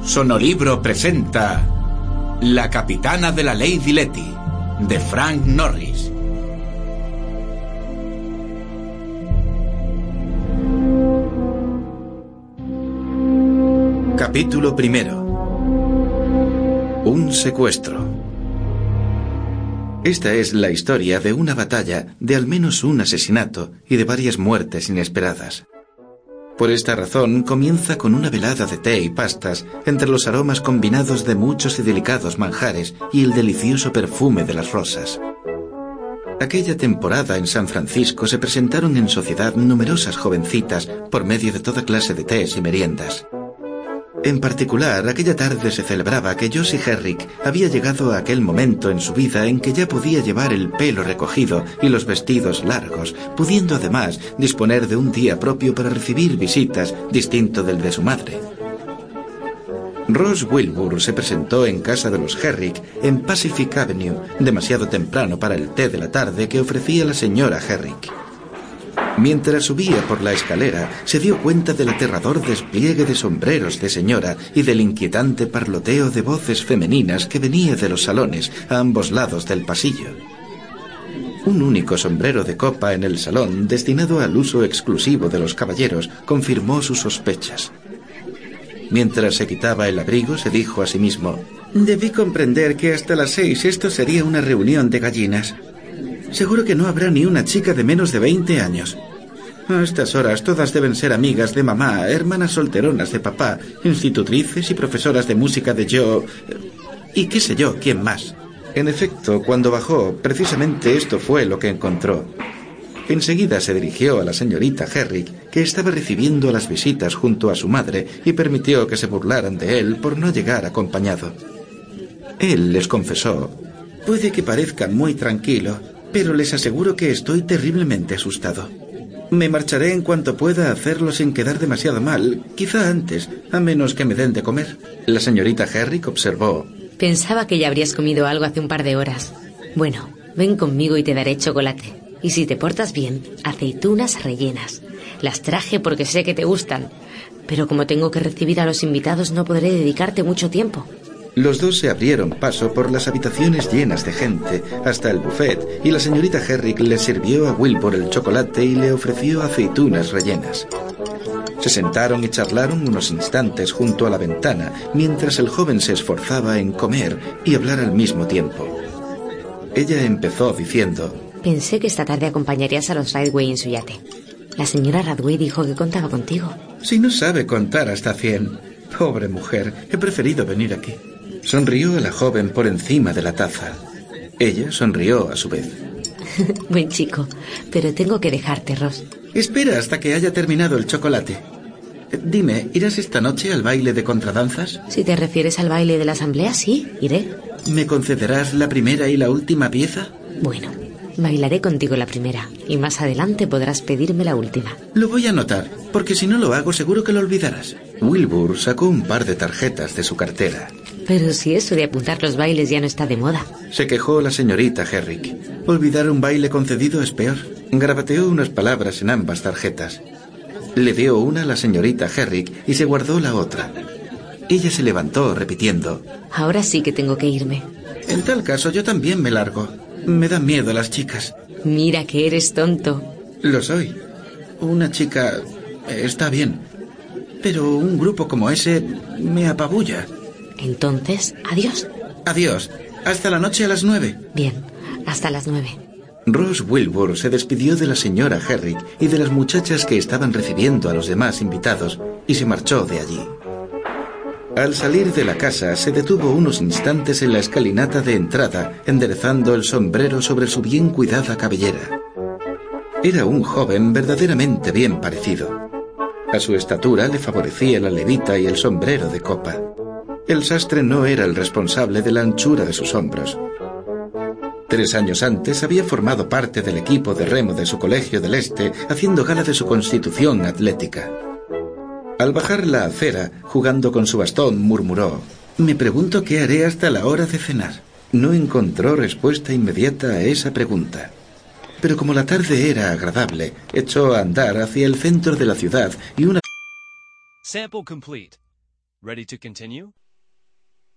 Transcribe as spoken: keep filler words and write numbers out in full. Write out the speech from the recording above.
Sonolibro presenta La capitana de la Lady Letty, de Frank Norris. Capítulo primero. Un secuestro. Esta es la historia de una batalla, de al menos un asesinato y de varias muertes inesperadas. Por esta razón, comienza con una velada de té y pastas, entre los aromas combinados de muchos y delicados manjares y el delicioso perfume de las rosas. Aquella temporada en San Francisco se presentaron en sociedad numerosas jovencitas por medio de toda clase de tés y meriendas. En particular, aquella tarde se celebraba que Josie Herrick había llegado a aquel momento en su vida en que ya podía llevar el pelo recogido y los vestidos largos, pudiendo además disponer de un día propio para recibir visitas distinto del de su madre. Ross Wilbur se presentó en casa de los Herrick en Pacific Avenue, demasiado temprano para el té de la tarde que ofrecía la señora Herrick. Mientras subía por la escalera, se dio cuenta del aterrador despliegue de sombreros de señora y del inquietante parloteo de voces femeninas que venía de los salones a ambos lados del pasillo. Un único sombrero de copa en el salón, destinado al uso exclusivo de los caballeros, confirmó sus sospechas. Mientras se quitaba el abrigo, se dijo a sí mismo: «Debí comprender que hasta las seis esto sería una reunión de gallinas. Seguro que no habrá ni una chica de menos de veinte años. A estas horas todas deben ser amigas de mamá, hermanas solteronas de papá, institutrices y profesoras de música de yo... y qué sé yo, quién más». En efecto, cuando bajó, precisamente esto fue lo que encontró. Enseguida se dirigió a la señorita Herrick, que estaba recibiendo las visitas junto a su madre, y permitió que se burlaran de él por no llegar acompañado. Él les confesó: «Puede que parezca muy tranquilo, pero les aseguro que estoy terriblemente asustado. Me marcharé en cuanto pueda hacerlo sin quedar demasiado mal, quizá antes, a menos que me den de comer». La señorita Herrick observó: «Pensaba que ya habrías comido algo hace un par de horas. Bueno, ven conmigo y te daré chocolate. Y si te portas bien, aceitunas rellenas. Las traje porque sé que te gustan, pero como tengo que recibir a los invitados no podré dedicarte mucho tiempo». Los dos se abrieron paso por las habitaciones llenas de gente hasta el buffet, y la señorita Herrick le sirvió a Wilbur el chocolate y le ofreció aceitunas rellenas. Se sentaron y charlaron unos instantes junto a la ventana, mientras el joven se esforzaba en comer y hablar al mismo tiempo. Ella empezó diciendo: «Pensé que esta tarde acompañarías a los Ridgway en su yate. La señora Radway dijo que contaba contigo». «Si no sabe contar hasta cien. Pobre mujer, he preferido venir aquí». Sonrió a la joven por encima de la taza. Ella sonrió a su vez. «Buen chico, pero tengo que dejarte, Ross». «Espera hasta que haya terminado el chocolate. Dime, ¿irás esta noche al baile de contradanzas?» Si te refieres al baile de la asamblea, sí, iré. ¿Me concederás la primera y la última pieza? Bueno, bailaré contigo la primera, y más adelante podrás pedirme la última. Lo voy a anotar, porque si no lo hago seguro que lo olvidarás. Wilbur sacó un par de tarjetas de su cartera. Pero si eso de apuntar los bailes ya no está de moda. Se quejó la señorita Herrick. Olvidar un baile concedido es peor. Garabateó unas palabras en ambas tarjetas. Le dio una a la señorita Herrick y se guardó la otra. Ella se levantó repitiendo: «Ahora sí que tengo que irme». «En tal caso yo también me largo. Me dan miedo las chicas». «Mira que eres tonto». «Lo soy. Una chica está bien, pero un grupo como ese me apabulla». «Entonces, adiós». «Adiós. Hasta la noche a las nueve». «Bien, hasta las nueve». Ross Wilbur se despidió de la señora Herrick y de las muchachas que estaban recibiendo a los demás invitados y se marchó de allí. Al salir de la casa, se detuvo unos instantes en la escalinata de entrada, enderezando el sombrero sobre su bien cuidada cabellera. Era un joven verdaderamente bien parecido. A su estatura le favorecía la levita y el sombrero de copa. El sastre no era el responsable de la anchura de sus hombros. Tres años antes había formado parte del equipo de remo de su colegio del Este, haciendo gala de su constitución atlética. Al bajar la acera, jugando con su bastón, murmuró: «Me pregunto qué haré hasta la hora de cenar». No encontró respuesta inmediata a esa pregunta. Pero como la tarde era agradable, echó a andar hacia el centro de la ciudad y una... Sample complete. Ready to continue?